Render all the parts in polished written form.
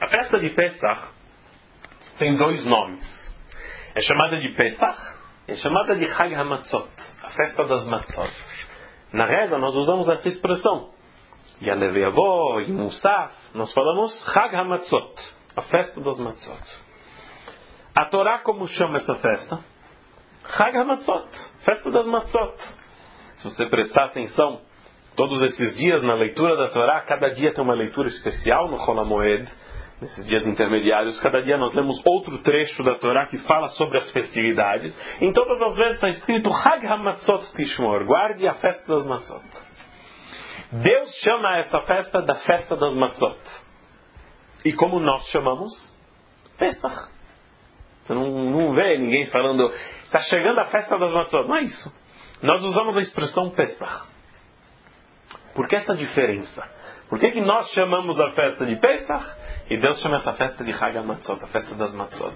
festa de Pesach tem dois nomes. É chamada de Pesach, é chamada de Chag HaMatzot, a festa das Matzot. Na reza nós usamos essa expressão. Yaleh Yavo, Musaf, nós falamos Chag HaMatzot, a festa das Matzot. A Torá como chama essa festa? Chag HaMatzot, festa das Matzot. Se você prestar atenção, todos esses dias na leitura da Torá, cada dia tem uma leitura especial no Chol HaMoed. Nesses dias intermediários, cada dia nós lemos outro trecho da Torá que fala sobre as festividades. Em todas as vezes está escrito Chag HaMatzot Tishmor, guarde a festa das Matzot. Deus chama essa festa da festa das Matzot. E como nós chamamos? Pesach. Você não vê ninguém falando, está chegando a festa das Matzot. Não é isso. Nós usamos a expressão Pesach. Por que essa diferença? Por que nós chamamos a festa de Pesach e Deus chama essa festa de Chag HaMatzot, a festa das Matzot?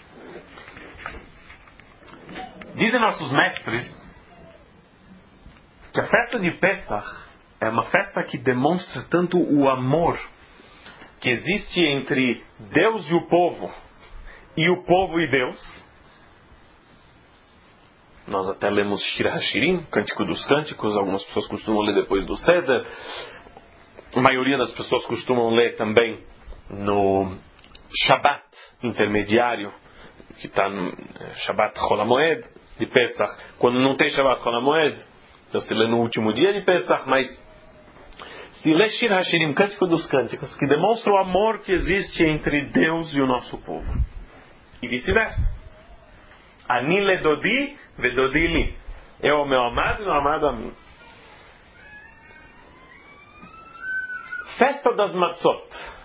Dizem nossos mestres que a festa de Pesach é uma festa que demonstra tanto o amor que existe entre Deus e o povo e Deus. Nós até lemos Shir HaShirim, Cântico dos Cânticos, algumas pessoas costumam ler depois do Seder. A maioria das pessoas costumam ler também no Shabbat intermediário, que está no Shabbat Chol HaMoed de Pesach. Quando não tem Shabbat Chol HaMoed, então se lê no último dia de Pesach, mas se lê Shir HaShirim, Cântico dos Cânticos, que demonstra o amor que existe entre Deus e o nosso povo. E vice-versa. Ani ledodi vedodi li. Eu ao meu amado e meu amado a mim. Festa das Matzot.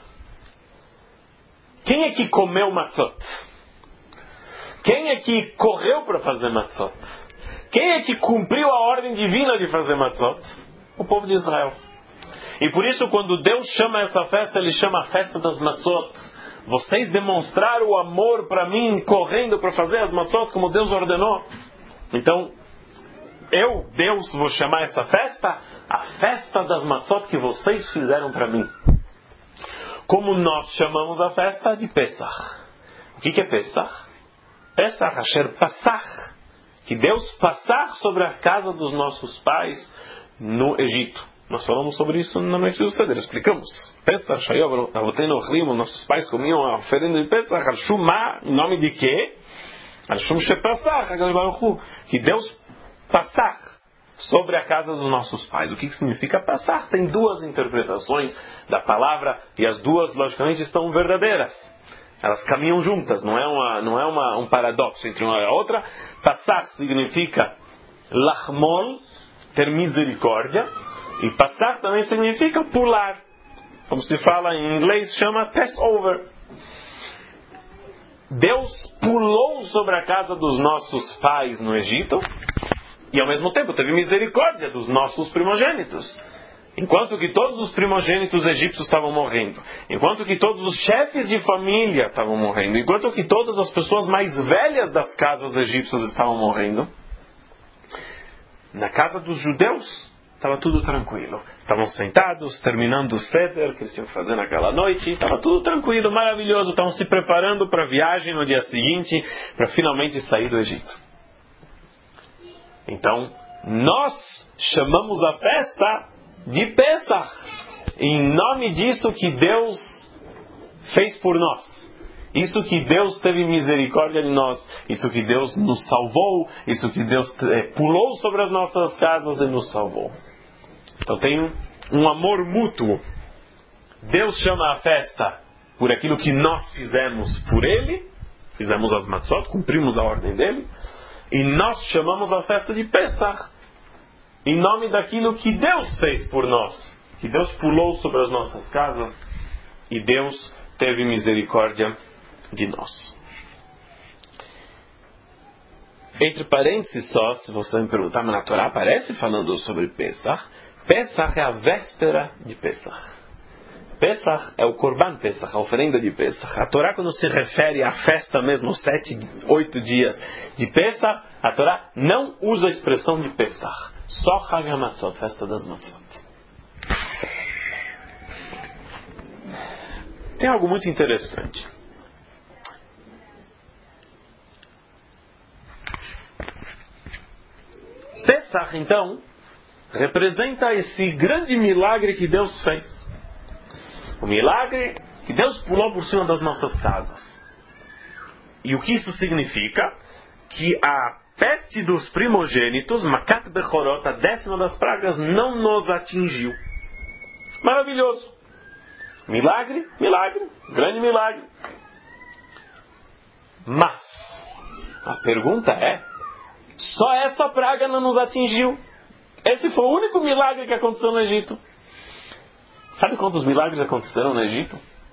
Quem é que comeu Matzot? Quem é que correu para fazer Matzot? Quem é que cumpriu a ordem divina de fazer Matzot? O povo de Israel. E por isso quando Deus chama essa festa, Ele chama a festa das Matzot. Vocês demonstraram o amor para mim, correndo para fazer as Matzot como Deus ordenou. Então, Deus, vou chamar essa festa a festa das Matzot que vocês fizeram para mim. Como nós chamamos a festa de Pesach. O que é Pesach? Pesach, Asher Passach. Que Deus passar sobre a casa dos nossos pais no Egito. Nós falamos sobre isso na noite do Seder, explicamos. Pesach, Shayov, Avotenu Ochlim, nossos pais comiam a oferenda de Pesach, Al-Shumah, em nome de quê? Al-Shum Shepassach, que Deus passar sobre a casa dos nossos pais. O que significa passar? Tem duas interpretações da palavra e as duas, logicamente, estão verdadeiras. Elas caminham juntas, não é um paradoxo entre uma e a outra. Passar significa lachmol, ter misericórdia, e passar também significa pular. Como se fala em inglês, chama Passover. Deus pulou sobre a casa dos nossos pais no Egito e ao mesmo tempo teve misericórdia dos nossos primogênitos. Enquanto que todos os primogênitos egípcios estavam morrendo, enquanto que todos os chefes de família estavam morrendo, enquanto que todas as pessoas mais velhas das casas egípcias estavam morrendo, na casa dos judeus estava tudo tranquilo. Estavam sentados, terminando o Seder que eles tinham que fazer naquela noite. Estava tudo tranquilo, maravilhoso. Estavam se preparando para a viagem no dia seguinte, para finalmente sair do Egito. Então, nós chamamos a festa de Pesach, em nome disso que Deus fez por nós. Isso que Deus teve misericórdia de nós, isso que Deus nos salvou, isso que Deus pulou sobre as nossas casas e nos salvou. Então tem um amor mútuo. Deus chama a festa por aquilo que nós fizemos por Ele, fizemos as matzot, cumprimos a ordem dele, e nós chamamos a festa de Pesach em nome daquilo que Deus fez por nós, que Deus pulou sobre as nossas casas e Deus teve misericórdia de nós. Entre parênteses só, se você me perguntar, mas na Torá aparece falando sobre Pesach. Pesach é a véspera de Pesach. Pesach é o Korban Pesach, a oferenda de Pesach. A Torá, quando se refere à festa mesmo, 7, 8 dias de Pesach, a Torá não usa a expressão de Pesach. Só Chag HaMatzot, festa das Matzot. tem algo muito interessante. Pesach, então, representa esse grande milagre que Deus fez. O milagre que Deus pulou por cima das nossas casas. E o que isso significa? Que a peste dos primogênitos, Makat Bechorot, a 10ª das pragas, não nos atingiu. Maravilhoso. Milagre, milagre, grande milagre. Mas, a pergunta é, só essa praga não nos atingiu. Esse foi o único milagre que aconteceu no Egito. Sabe quantos milagres aconteceram no Egito?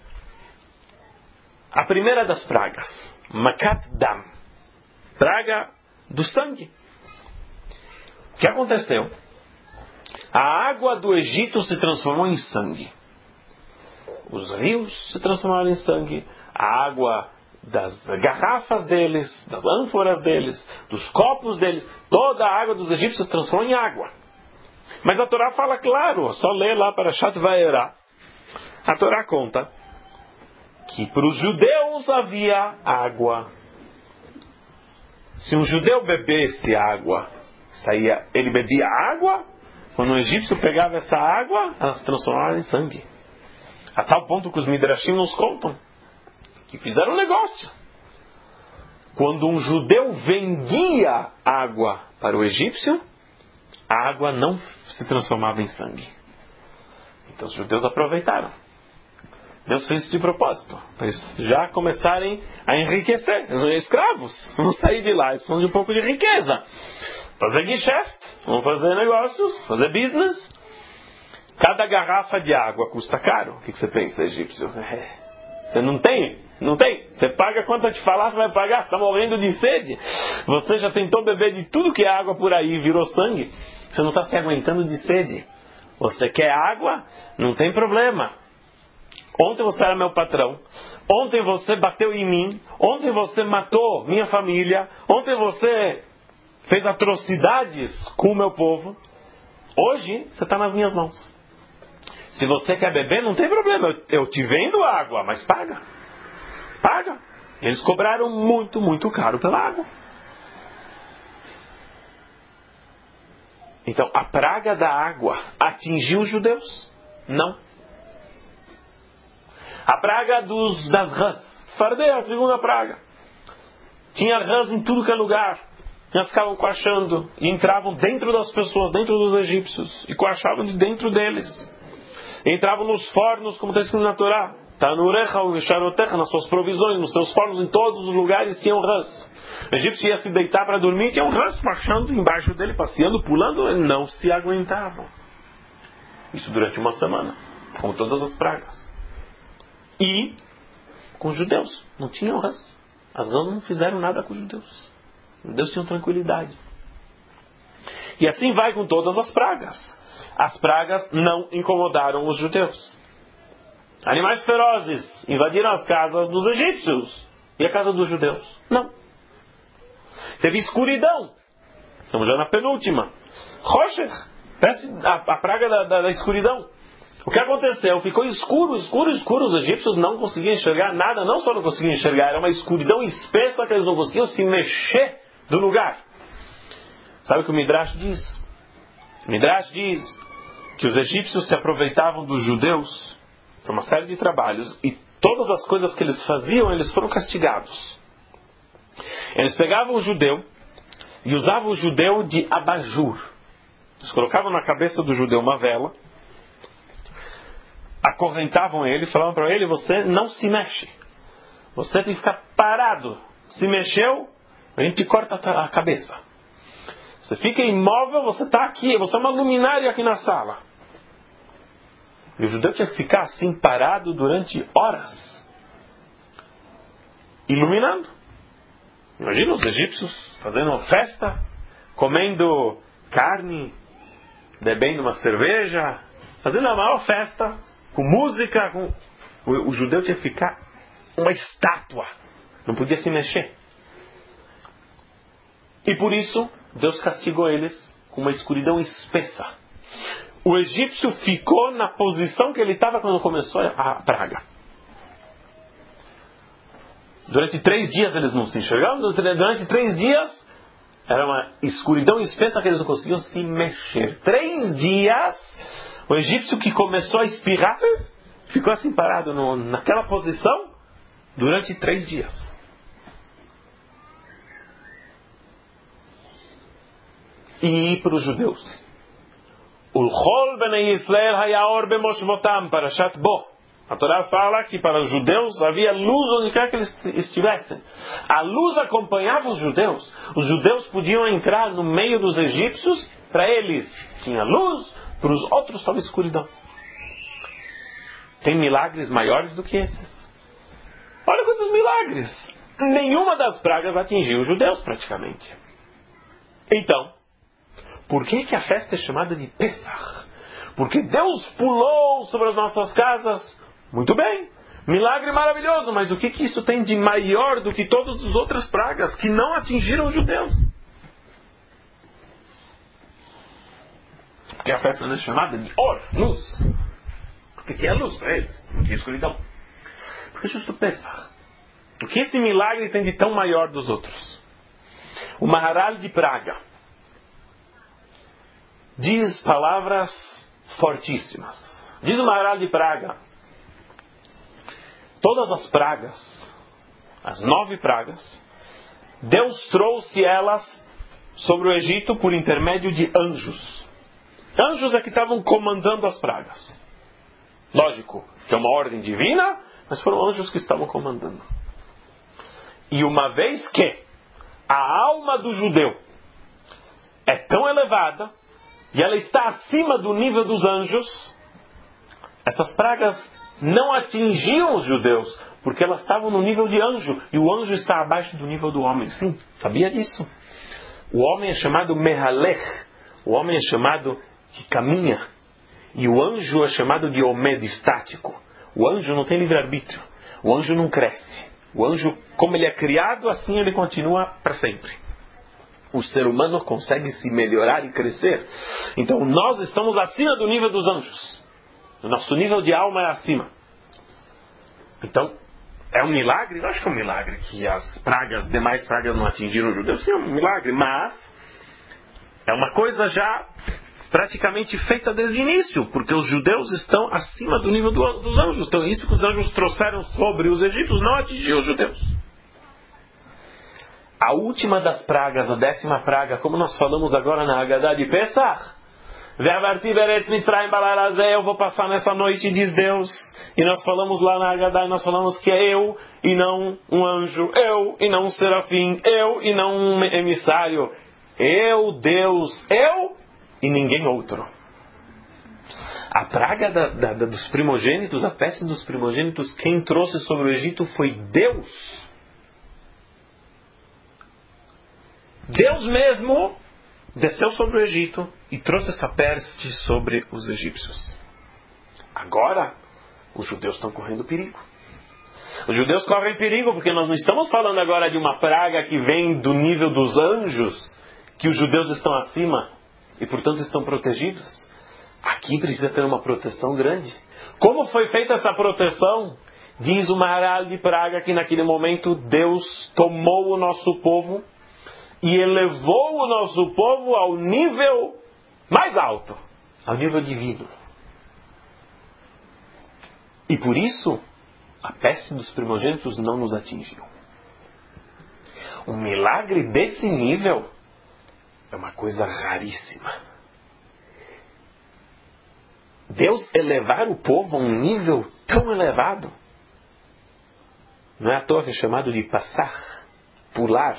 A primeira das pragas, Makat Dam, praga do sangue. O que aconteceu? A água do Egito se transformou em sangue. Os rios se transformaram em sangue. A água das garrafas deles, das ânforas deles, dos copos deles, toda a água dos egípcios se transformou em água. Mas a Torá fala claro, só lê lá para Shat Vaera. A Torá conta que para os judeus havia água. Se um judeu bebesse água, ele bebia água, quando o egípcio pegava essa água, ela se transformava em sangue. A tal ponto que os Midrashim nos contam que fizeram um negócio. Quando um judeu vendia água para o egípcio, a água não se transformava em sangue. Então os judeus aproveitaram. Deus fez isso de propósito, para eles já começarem a enriquecer. Eles são escravos, vão sair de lá, eles precisam de um pouco de riqueza. Fazer geschäft, vão fazer negócios, fazer business. Cada garrafa de água custa caro. O que você pensa, egípcio? Você não tem? Não tem? Você paga quanto eu te falar, você vai pagar. Você está morrendo de sede. Você já tentou beber de tudo que é água por aí e virou sangue. Você não está se aguentando de sede. Você quer água? Não tem problema. Ontem você era meu patrão. Ontem você bateu em mim. Ontem você matou minha família. Ontem você fez atrocidades com o meu povo. Hoje você está nas minhas mãos. Se você quer beber, não tem problema. Eu te vendo água, mas paga. Paga. Eles cobraram muito, muito caro pela água. Então, a praga da água atingiu os judeus? Não. A praga das rãs. Sfardei, a segunda praga. Tinha rãs em tudo que é lugar. Elas ficavam coachando e entravam dentro das pessoas, dentro dos egípcios. E coachavam de dentro deles. Entravam nos fornos, como está escrito na Torá. Tanurecha ou Visharotecha, nas suas provisões, nos seus fornos, em todos os lugares tinham rãs. O egípcio ia se deitar para dormir, tinha um rãs marchando embaixo dele, passeando, pulando, e não se aguentavam. Isso durante uma semana, como todas as pragas. E com os judeus, não tinham rãs. As rãs não fizeram nada com os judeus. Os judeus tinham tranquilidade. E assim vai com todas as pragas. As pragas não incomodaram os judeus. Animais ferozes invadiram as casas dos egípcios. E a casa dos judeus? Não. Teve escuridão. Estamos já na penúltima. Rocher, a praga da escuridão. O que aconteceu? Ficou escuro, escuro, escuro. Os egípcios não conseguiam enxergar nada. Não só não conseguiam enxergar, era uma escuridão espessa que eles não conseguiam se mexer do lugar. Sabe o que o Midrash diz? O Midrash diz que os egípcios se aproveitavam dos judeus por uma série de trabalhos e todas as coisas que eles faziam, eles foram castigados. Eles pegavam o judeu e usavam o judeu de abajur. Eles colocavam na cabeça do judeu uma vela, acorrentavam ele e falavam para ele: você não se mexe, você tem que ficar parado. Se mexeu, a gente corta a cabeça. Você fica imóvel, você está aqui, você é uma luminária aqui na sala. E o judeu tinha que ficar assim parado durante horas, iluminando. Imagina os egípcios fazendo uma festa, comendo carne, bebendo uma cerveja, fazendo a maior festa, com música. O judeu tinha que ficar uma estátua, não podia se mexer. E por isso Deus castigou eles com uma escuridão espessa. O egípcio ficou na posição que ele estava quando começou a praga. Durante 3 dias eles não se enxergavam. Durante 3 dias era uma escuridão espessa que eles não conseguiam se mexer. 3 dias, o egípcio que começou a espirrar ficou assim parado naquela posição durante 3 dias. E para os judeus, Ulchol bnei Yisrael hayaor bemoshvotam, parashat Bo. A Torá fala que para os judeus havia luz onde quer que eles estivessem. A luz acompanhava os judeus. Os judeus podiam entrar no meio dos egípcios. Para eles tinha luz, para os outros estava escuridão. Tem milagres maiores do que esses. Olha quantos milagres. Nenhuma das pragas atingiu os judeus praticamente. Então, por que a festa é chamada de Pesach? Porque Deus pulou sobre as nossas casas. Muito bem, milagre maravilhoso, mas o que isso tem de maior do que todas as outras pragas que não atingiram os judeus? Porque a festa não é chamada de Or, luz. Porque tinha luz para eles, não tinha escuridão. Porque justo Pesach. O que esse milagre tem de tão maior dos outros? O Maharal de Praga diz palavras fortíssimas. Diz o Maharal de Praga: todas as pragas, as 9 pragas, Deus trouxe elas sobre o Egito por intermédio de anjos. Anjos é que estavam comandando as pragas. Lógico, que é uma ordem divina, mas foram anjos que estavam comandando. E uma vez que a alma do judeu é tão elevada, e ela está acima do nível dos anjos, essas pragas não atingiam os judeus, porque elas estavam no nível de anjo, e o anjo está abaixo do nível do homem. Sim, sabia disso? O homem é chamado Mehalech, o homem é chamado que caminha, e o anjo é chamado de Omed, estático. O anjo não tem livre-arbítrio, o anjo não cresce. O anjo, como ele é criado, assim ele continua para sempre. O ser humano consegue se melhorar e crescer. Então nós estamos acima do nível dos anjos. O nosso nível de alma é acima. Então, é um milagre? Eu acho que é um milagre que as demais pragas não atingiram os judeus. Sim, é um milagre, mas é uma coisa já praticamente feita desde o início, porque os judeus estão acima do nível dos anjos. Então, isso que os anjos trouxeram sobre os egípcios não atingiu os judeus. A última das pragas, a 10ª praga, como nós falamos agora na Haggadah de Pesach, eu vou passar nessa noite, diz Deus. E nós falamos lá na Haggadah, nós falamos que é eu e não um anjo, eu e não um serafim, eu e não um emissário. Eu, Deus, eu e ninguém outro. A praga dos primogênitos, a peste dos primogênitos, quem trouxe sobre o Egito foi Deus. Deus mesmo desceu sobre o Egito e trouxe essa peste sobre os egípcios. Agora, os judeus estão correndo perigo. Os judeus correm perigo porque nós não estamos falando agora de uma praga que vem do nível dos anjos, que os judeus estão acima e, portanto, estão protegidos. Aqui precisa ter uma proteção grande. Como foi feita essa proteção? Diz o Maharal de Praga que naquele momento Deus tomou o nosso povo e elevou o nosso povo ao nível mais alto, ao nível divino. E por isso, a peste dos primogênitos não nos atingiu. Um milagre desse nível é uma coisa raríssima. Deus elevar o povo a um nível tão elevado, não é à toa que é chamado de passar, pular.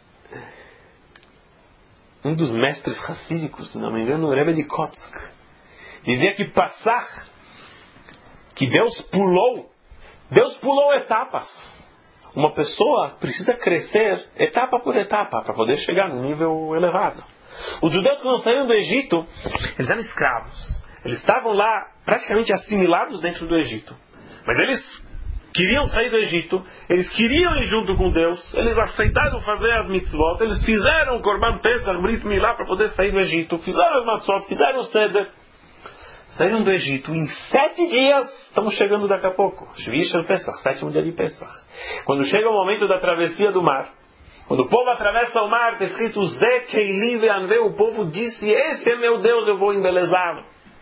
Um dos mestres racídicos, se não me engano, o Rebbe de Kotsk, dizia que passar, que Deus pulou etapas. Uma pessoa precisa crescer etapa por etapa para poder chegar num nível elevado. Os judeus, quando saíram do Egito, eles eram escravos. Eles estavam lá praticamente assimilados dentro do Egito. Mas eles queriam sair do Egito, eles queriam ir junto com Deus, eles aceitaram fazer as mitzvot, eles fizeram o Korban Pesach, Brit Milá para poder sair do Egito, fizeram as matzot, fizeram o Seder, saíram do Egito. Em 7 dias, estamos chegando daqui a pouco. Shvi Shel Pesach, 7º dia de Pesach. Quando chega o momento da travessia do mar, quando o povo atravessa o mar, está escrito Ze Keili Ve'anve, o povo disse, esse é meu Deus, eu vou embelezá-lo.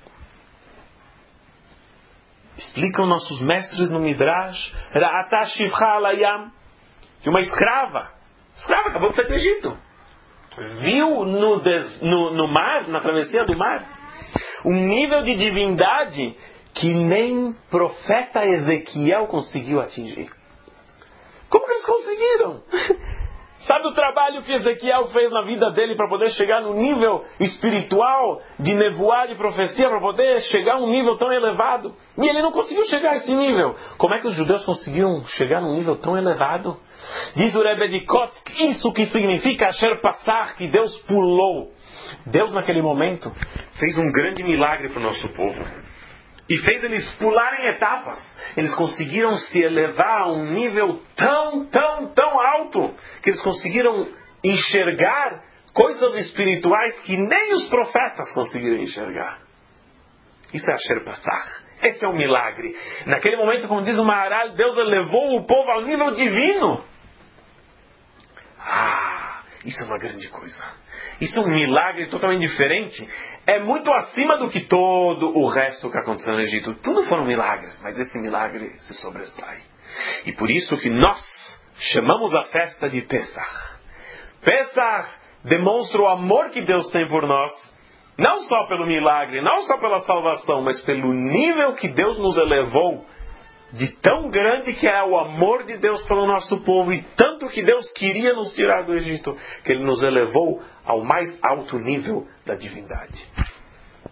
Explicam nossos mestres no Midrash, Ra'ata Shivcha Alayam, que uma escrava acabou de sair do Egito, viu no mar, na travessia do mar, um nível de divindade que nem profeta Ezequiel conseguiu atingir. Como que eles conseguiram? Sabe o trabalho que Ezequiel fez na vida dele para poder chegar no nível espiritual de nevoar, de profecia, para poder chegar a um nível tão elevado? E ele não conseguiu chegar a esse nível. Como é que os judeus conseguiram chegar num nível tão elevado? Diz o Rebbe de Kotsk, isso que significa Asher Passar, que Deus pulou. Deus naquele momento fez um grande milagre para o nosso povo. E fez eles pularem etapas. Eles conseguiram se elevar a um nível tão alto que eles conseguiram enxergar coisas espirituais que nem os profetas conseguiram enxergar. Isso é Asher Passar. Esse é um milagre. Naquele momento, como diz o Maharal, Deus elevou o povo ao nível divino. Isso é uma grande coisa. Isso é um milagre totalmente diferente. É muito acima do que todo o resto que aconteceu no Egito. Tudo foram milagres, mas esse milagre se sobressai. E por isso que nós chamamos a festa de Pesach. Pesach demonstra o amor que Deus tem por nós, não só pelo milagre, não só pela salvação, mas pelo nível que Deus nos elevou, de tão grande que é o amor de Deus pelo nosso povo, e tanto que Deus queria nos tirar do Egito, que Ele nos elevou ao mais alto nível da divindade.